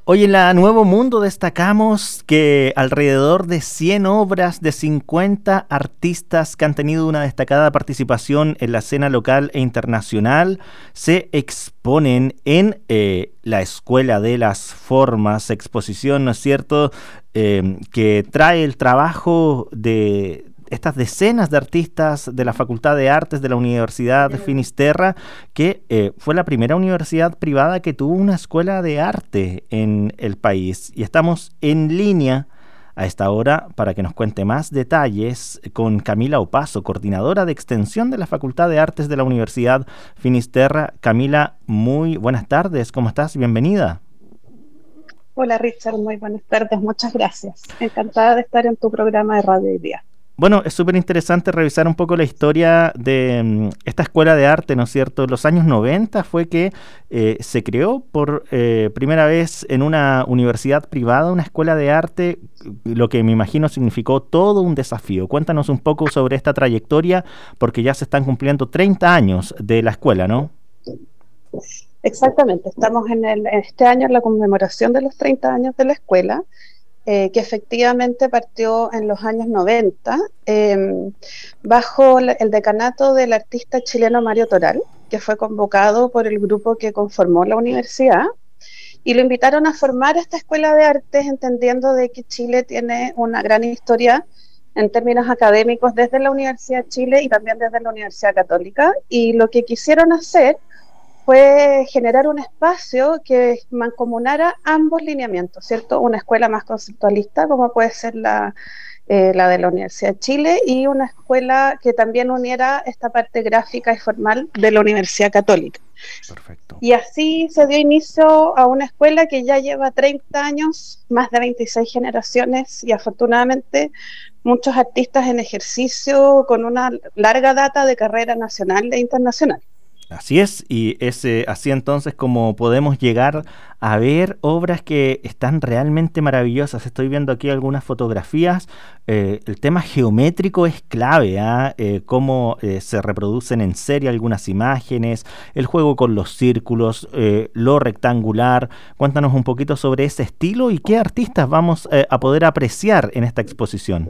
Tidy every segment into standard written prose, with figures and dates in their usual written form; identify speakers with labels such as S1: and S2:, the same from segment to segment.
S1: Hoy en la Nuevo Mundo destacamos que alrededor de 100 obras de 50 artistas que han tenido una destacada participación en la escena local e internacional se exponen en la Escuela de las Formas, exposición, ¿no es cierto?, que trae el trabajo de estas decenas de artistas de la Facultad de Artes de la Universidad de Finisterra, que fue la primera universidad privada que tuvo una escuela de arte en el país. Y estamos en línea a esta hora para que nos cuente más detalles con Camila Opazo, coordinadora de extensión de la Facultad de Artes de la Universidad Finisterra. Camila, muy buenas tardes, ¿cómo estás? Bienvenida.
S2: Hola Richard, muy buenas tardes, muchas gracias. Encantada de estar en tu programa de radio hoy día.
S1: Bueno, es súper interesante revisar un poco la historia de esta escuela de arte, ¿no es cierto? En los años 90 fue que se creó por primera vez en una universidad privada una escuela de arte, lo que me imagino significó todo un desafío. Cuéntanos un poco sobre esta trayectoria, porque ya se están cumpliendo 30 años de la escuela, ¿no?
S2: Exactamente, estamos en este año en la conmemoración de los 30 años de la escuela. Que efectivamente partió en los años 90, bajo el decanato del artista chileno Mario Toral, que fue convocado por el grupo que conformó la universidad, y lo invitaron a formar esta escuela de artes, entendiendo de que Chile tiene una gran historia en términos académicos desde la Universidad de Chile y también desde la Universidad Católica, y lo que quisieron hacer fue generar un espacio que mancomunara ambos lineamientos, ¿cierto? Una escuela más conceptualista, como puede ser la de la Universidad de Chile, y una escuela que también uniera esta parte gráfica y formal de la Universidad Católica.
S1: Perfecto.
S2: Y así se dio inicio a una escuela que ya lleva 30 años, más de 26 generaciones, y afortunadamente muchos artistas en ejercicio con una larga data de carrera nacional e internacional.
S1: Así es, y es así entonces como podemos llegar a ver obras que están realmente maravillosas. Estoy viendo aquí algunas fotografías. El tema geométrico es clave, cómo se reproducen en serie algunas imágenes, el juego con los círculos, lo rectangular. Cuéntanos un poquito sobre ese estilo y qué artistas vamos a poder apreciar en esta exposición.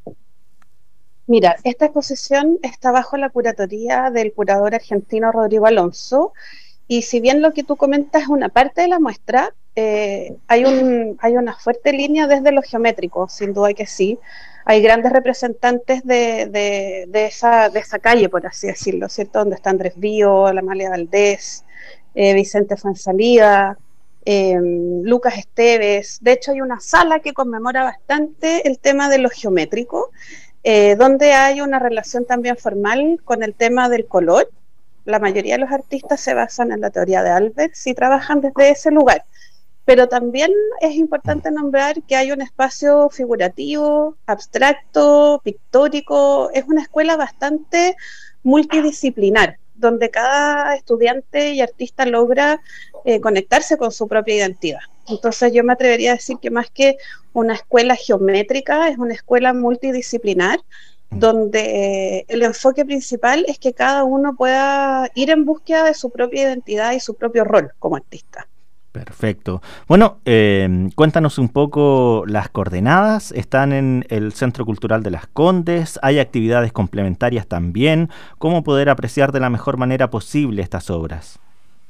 S2: Mira, esta exposición está bajo la curatoría del curador argentino Rodrigo Alonso, y si bien lo que tú comentas es una parte de la muestra, hay una fuerte línea desde lo geométrico, sin duda que sí. Hay grandes representantes de esa calle, por así decirlo, ¿cierto? Donde está Andrés Bío, la Amalia Valdés, Vicente Fuenzalida, Lucas Esteves. De hecho, hay una sala que conmemora bastante el tema de lo geométrico, donde hay una relación también formal con el tema del color. La mayoría de los artistas se basan en la teoría de Albers y trabajan desde ese lugar, pero también es importante nombrar que hay un espacio figurativo, abstracto, pictórico. Es una escuela bastante multidisciplinar, donde cada estudiante y artista logra conectarse con su propia identidad. Entonces yo me atrevería a decir que más que una escuela geométrica, es una escuela multidisciplinar, donde el enfoque principal es que cada uno pueda ir en búsqueda de su propia identidad y su propio rol como artista.
S1: Perfecto. Bueno, cuéntanos un poco las coordenadas. Están en el Centro Cultural de Las Condes, hay actividades complementarias también. ¿Cómo poder apreciar de la mejor manera posible estas obras?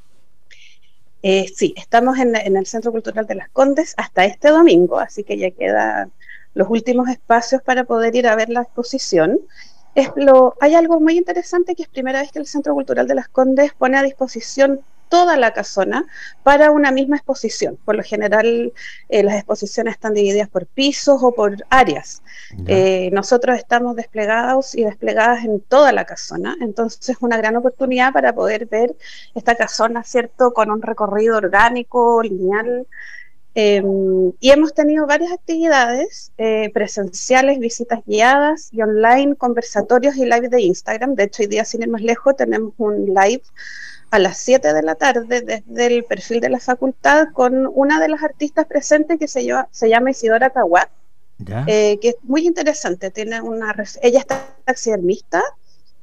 S2: Sí, estamos en el Centro Cultural de Las Condes hasta este domingo, así que ya quedan los últimos espacios para poder ir a ver la exposición. Hay algo muy interesante, que es primera vez que el Centro Cultural de Las Condes pone a disposición toda la casona para una misma exposición. Por lo general, las exposiciones están divididas por pisos o por áreas. Nosotros estamos desplegados y desplegadas en toda la casona, entonces es una gran oportunidad para poder ver esta casona, ¿cierto?, con un recorrido orgánico, lineal. Y hemos tenido varias actividades presenciales, visitas guiadas y online, conversatorios y live de Instagram. De hecho, hoy día, sin ir más lejos, tenemos un live a las 7 de la tarde desde el perfil de la facultad con una de las artistas presentes que se llama Isidora Caguat, que es muy interesante. Ella es taxidermista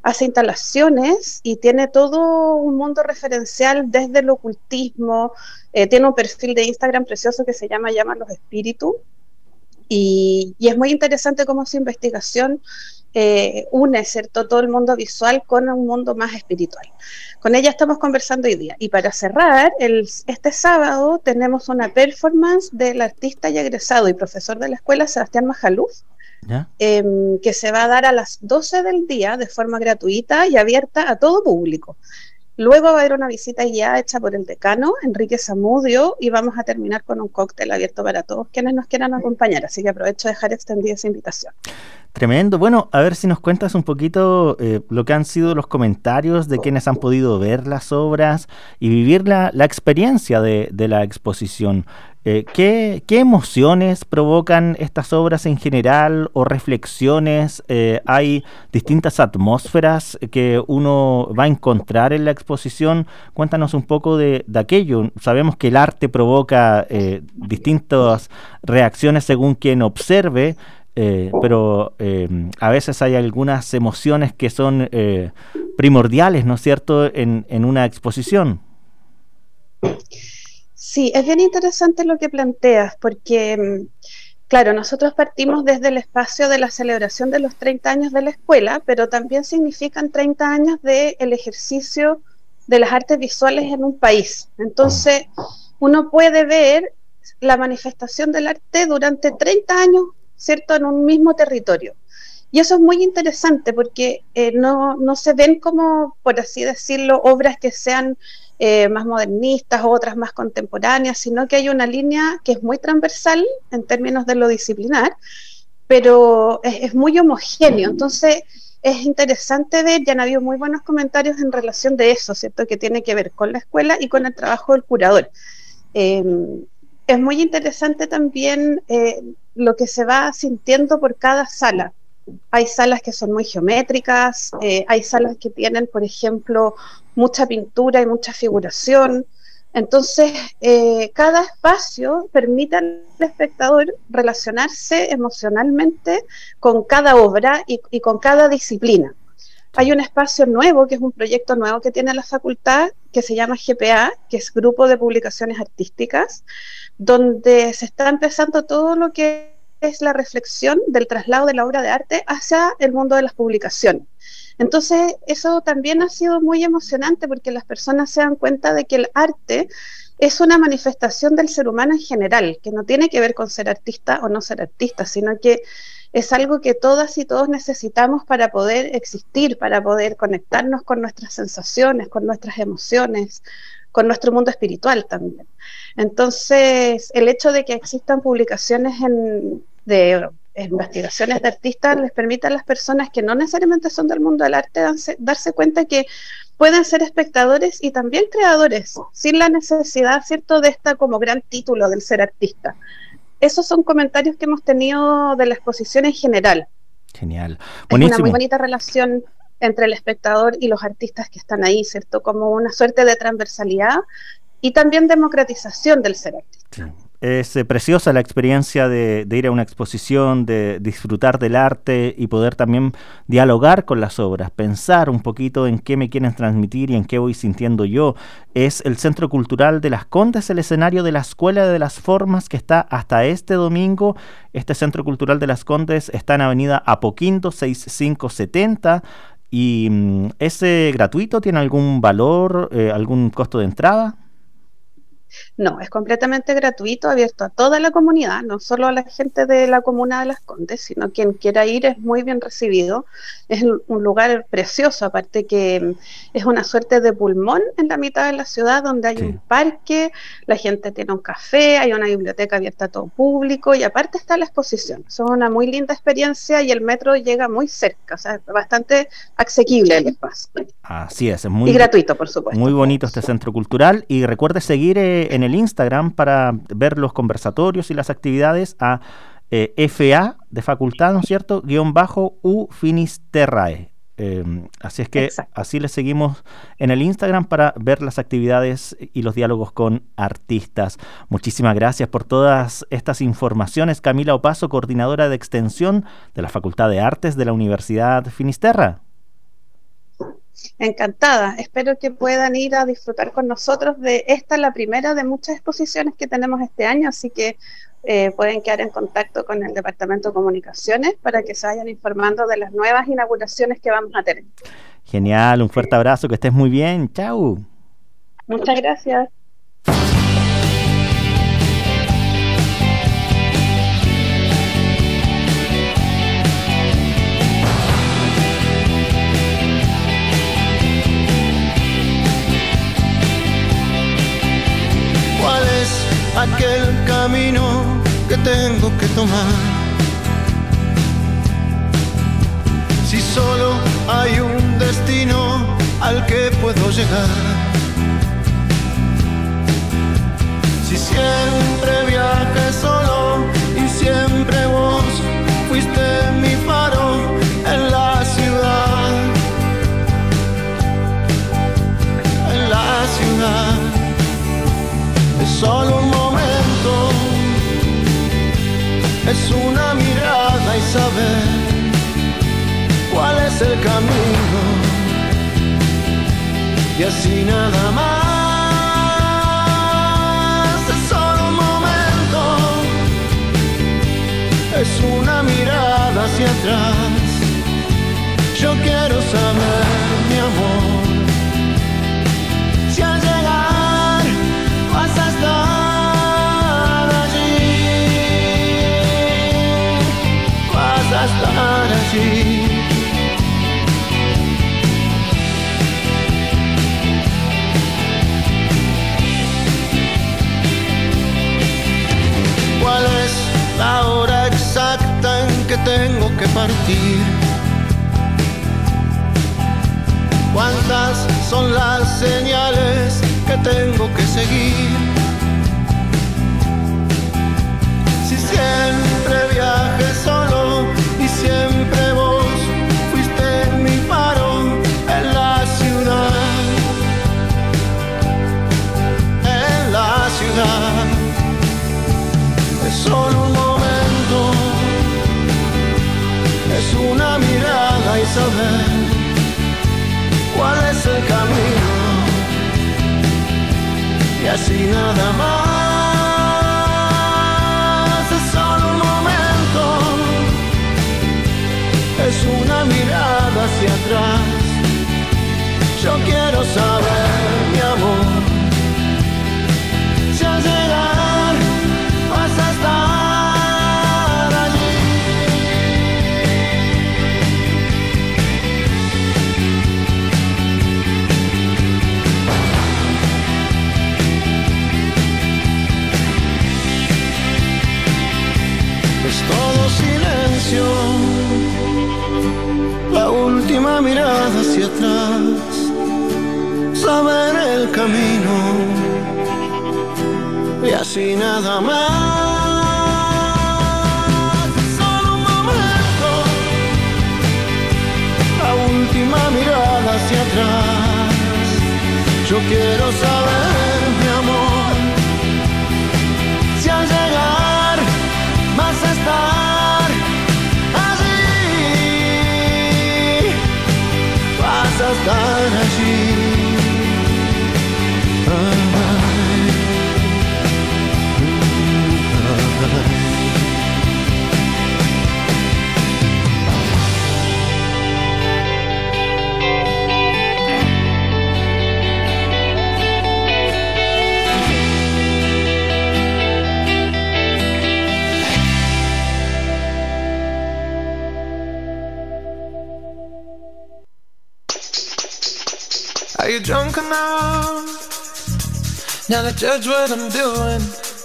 S2: hace instalaciones y tiene todo un mundo referencial desde el ocultismo, tiene un perfil de Instagram precioso que se llama Llaman los Espíritus, y es muy interesante cómo su investigación une, ¿cierto?, todo el mundo visual con un mundo más espiritual. Con ella estamos conversando hoy día. Y para cerrar, este sábado tenemos una performance del artista y egresado y profesor de la escuela, Sebastián Majaluf, que se va a dar a las 12 del día de forma gratuita y abierta a todo público. Luego va a haber una visita guiada hecha por el decano, Enrique Zamudio, y vamos a terminar con un cóctel abierto para todos quienes nos quieran acompañar. Así que aprovecho de dejar extendida esa invitación.
S1: Tremendo. Bueno, a ver si nos cuentas un poquito lo que han sido los comentarios de quienes han podido ver las obras y vivir la experiencia de la exposición. ¿Qué emociones provocan estas obras en general o reflexiones? ¿Hay distintas atmósferas que uno va a encontrar en la exposición? Cuéntanos un poco de aquello. Sabemos que el arte provoca distintas reacciones según quien observe, pero a veces hay algunas emociones que son primordiales, ¿no es cierto?, en una exposición.
S2: Sí, es bien interesante lo que planteas, porque, claro, nosotros partimos desde el espacio de la celebración de los 30 años de la escuela, pero también significan 30 años del ejercicio de las artes visuales en un país. Entonces, uno puede ver la manifestación del arte durante 30 años, ¿cierto?, en un mismo territorio. Y eso es muy interesante porque no se ven como, por así decirlo, obras que sean más modernistas o otras más contemporáneas, sino que hay una línea que es muy transversal en términos de lo disciplinar, pero es muy homogéneo. Entonces es interesante ver, ya han habido muy buenos comentarios en relación de eso, ¿cierto?, que tiene que ver con la escuela y con el trabajo del curador. Es muy interesante también lo que se va sintiendo por cada sala. Hay salas que son muy geométricas, hay salas que tienen, por ejemplo, mucha pintura y mucha figuración. Entonces, cada espacio permite al espectador relacionarse emocionalmente con cada obra y con cada disciplina. Hay un espacio nuevo, que es un proyecto nuevo que tiene la facultad, que se llama GPA, que es Grupo de Publicaciones Artísticas, donde se está empezando todo lo que es la reflexión del traslado de la obra de arte hacia el mundo de las publicaciones. Entonces, eso también ha sido muy emocionante porque las personas se dan cuenta de que el arte es una manifestación del ser humano en general, que no tiene que ver con ser artista o no ser artista, sino que es algo que todas y todos necesitamos para poder existir, para poder conectarnos con nuestras sensaciones, con nuestras emociones, con nuestro mundo espiritual también. Entonces, el hecho de que existan publicaciones de investigaciones de artistas les permite a las personas que no necesariamente son del mundo del arte darse cuenta que pueden ser espectadores y también creadores, sin la necesidad, ¿cierto?, de esta como gran título del ser artista. Esos son comentarios que hemos tenido de la exposición en general.
S1: Genial.
S2: Buenísimo. Es una muy bonita relación entre el espectador y los artistas que están ahí, ¿cierto?, como una suerte de transversalidad y también democratización del ser artista.
S1: Sí. Es preciosa la experiencia de ir a una exposición, de disfrutar del arte y poder también dialogar con las obras, pensar un poquito en qué me quieren transmitir y en qué voy sintiendo yo. Es el Centro Cultural de Las Condes, el escenario de la Escuela de las Formas, que está hasta este domingo. Este Centro Cultural de Las Condes está en Avenida Apoquindo 6570 y ¿es gratuito? ¿Tiene algún valor, algún costo de entrada?
S2: No, es completamente gratuito, abierto a toda la comunidad, no solo a la gente de la comuna de Las Condes, sino quien quiera ir es muy bien recibido. Es un lugar precioso, aparte que es una suerte de pulmón en la mitad de la ciudad, donde hay un parque, la gente tiene un café, hay una biblioteca abierta a todo público y aparte está la exposición. Es una muy linda experiencia y el metro llega muy cerca, o sea, es bastante asequible el espacio.
S1: Así es muy,
S2: y gratuito, por supuesto.
S1: Muy bonito este centro cultural y recuerde seguir en el Instagram para ver los conversatorios y las actividades a FA de facultad, ¿no es cierto? _U Finisterrae. Así es que Exacto. Así le seguimos en el Instagram para ver las actividades y los diálogos con artistas. Muchísimas gracias por todas estas informaciones. Camila Opazo, coordinadora de extensión de la Facultad de Artes de la Universidad Finisterra.
S2: encantada. Espero que puedan ir a disfrutar con nosotros de esta, la primera de muchas exposiciones que tenemos este año, así que pueden quedar en contacto con el Departamento de Comunicaciones para que se vayan informando de las nuevas inauguraciones que vamos a tener.
S1: Genial, un fuerte abrazo, que estés muy bien. Chau.
S2: Muchas gracias.
S3: ¿Cuál es aquel camino que tengo que tomar? Si solo hay un destino al que puedo llegar. Si siempre viajé solo y siempre vos fuiste mi faro en la ciudad. En la ciudad. Es solo un momento, es una mirada y saber cuál es el camino, y así nada más. Es solo un momento, es una mirada hacia atrás. Yo quiero saber, mi amor, si al llegar vas a estar allí, vas a estar allí. ¿Cuál es la hora exacta en que tengo que partir? ¿Cuántas son las señales que tengo que seguir? Si siempre viajé solo y siempre vos fuiste mi faro en la ciudad. En la ciudad. Es solo un momento, es una mirada y saber cuál es el camino, y así nada más. Es solo un momento, es una mirada hacia atrás. Yo quiero saber, mi amor, si al llegar vas a estar allí. Es todo silencio, la última mirada hacia atrás, saber el camino, y así nada más. Solo un momento, la última mirada hacia atrás. Yo quiero saber, mi amor, si al llegar vas a estar allí, vas a estar allí.
S4: Are you drunk enough now to judge what I'm doing?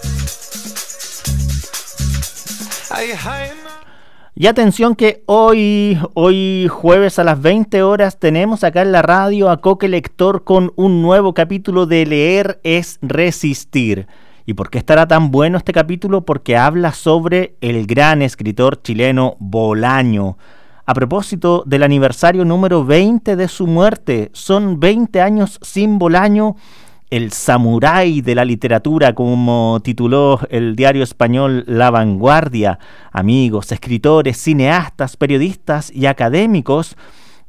S4: Are you high enough?
S1: Y atención que hoy jueves a las 20 horas tenemos acá en la radio a Coque Lector con un nuevo capítulo de Leer es Resistir. ¿Y por qué estará tan bueno este capítulo? Porque habla sobre el gran escritor chileno Bolaño. A propósito del aniversario número 20 de su muerte, son 20 años sin Bolaño, el samurái de la literatura, como tituló el diario español La Vanguardia. Amigos, escritores, cineastas, periodistas y académicos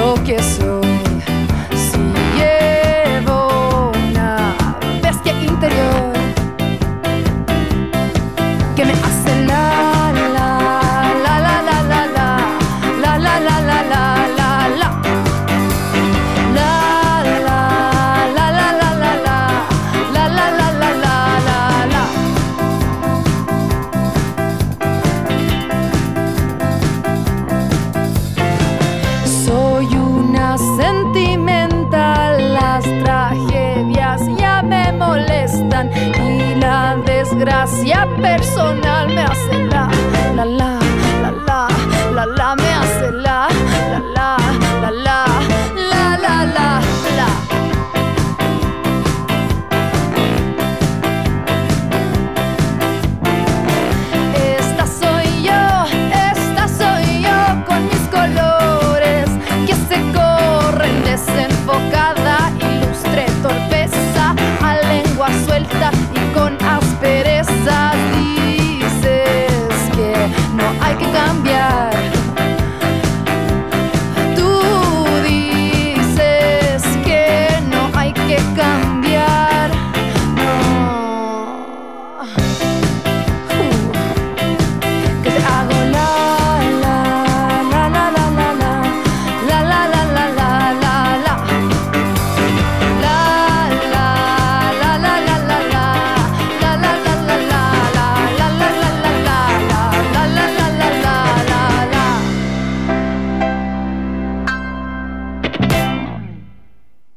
S5: que soy. Si llevo una bestia interior que me hace la la la la la la la la la la la la la la. Soy una sentimental, las tragedias ya me molestan y la desgracia personal me hace